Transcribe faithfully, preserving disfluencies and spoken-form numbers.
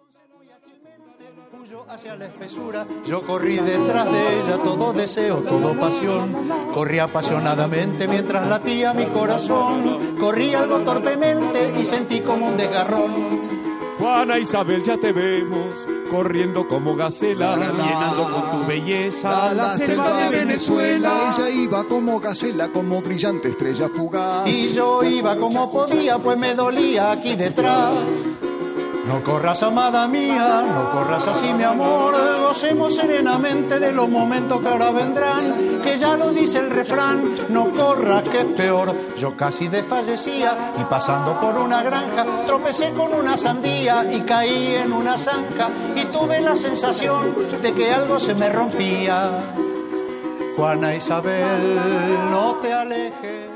Huyó hacia la espesura, yo corrí detrás de ella, todo deseo, todo pasión. Corrí apasionadamente mientras latía mi corazón. Corrí algo torpemente y sentí como un desgarrón. Juana Isabel, ya te vemos, corriendo como gacela, llenando con tu belleza la, la selva de Venezuela. Ella iba como gacela, como brillante estrella fugaz. Y yo iba como podía, pues me dolía aquí detrás. No corras, amada mía, no corras así, mi amor. Gocemos serenamente de los momentos que ahora vendrán. Que ya lo dice el refrán, no corras que es peor. Yo casi desfallecía y pasando por una granja tropecé con una sandía y caí en una zanja. Y tuve la sensación de que algo se me rompía. Juana Isabel, no te alejes.